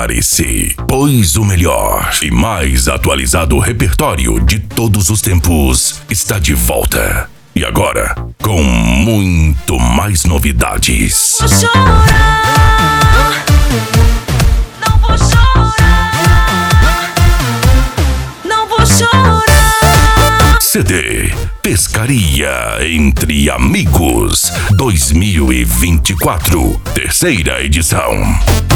Prepare-se, pois o melhor e mais atualizado repertório de todos os tempos está de volta. E agora, com muito mais novidades. Vou chorar, não vou chorar, não vou chorar. CD Pescaria Entre Amigos 2024, terceira edição.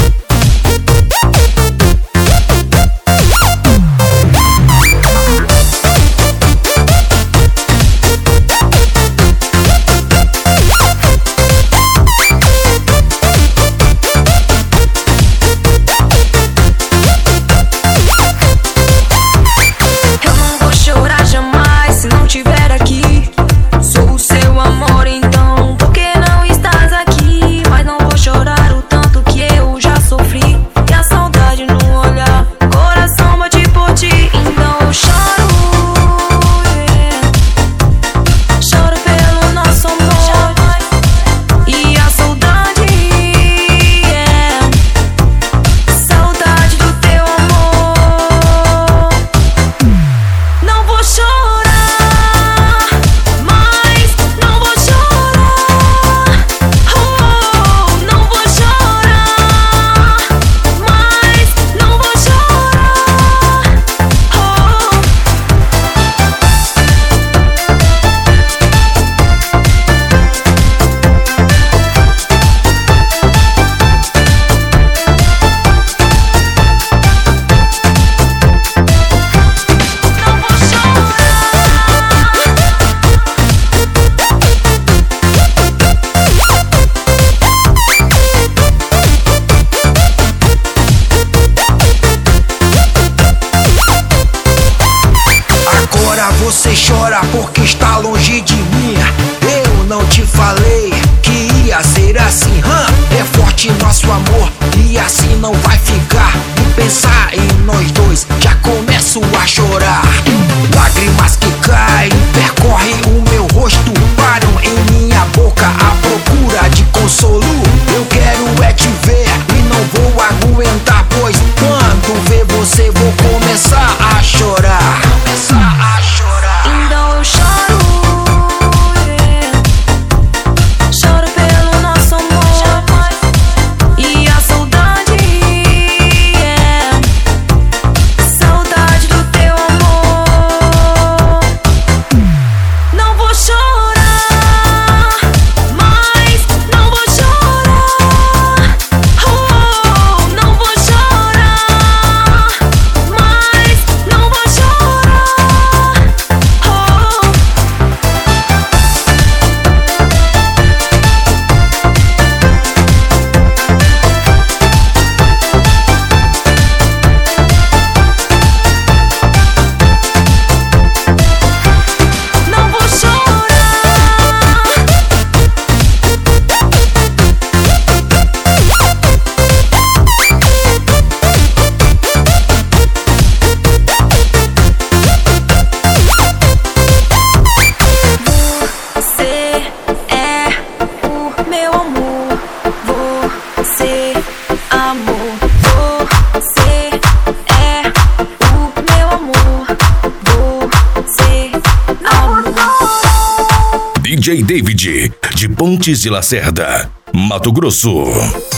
Você chora porque está longe de mim. Eu não te falei que ia ser assim. É forte nosso amor e assim não vai ficar. E pensar em nós dois, já começo a chorar. Lágrimas que caem, percorrem o meu rosto, param em minha boca à procura de consolo. Eu quero é te ver e não vou aguentar, pois quando ver você vou começar a chorar. Então eu choro, choro pelo nosso amor e a saudade, saudade do teu amor. Não vou chorar, mas não vou chorar. Oh, não vou chorar, mas não vou chorar. DJ David, de Pontes de Lacerda, Mato Grosso.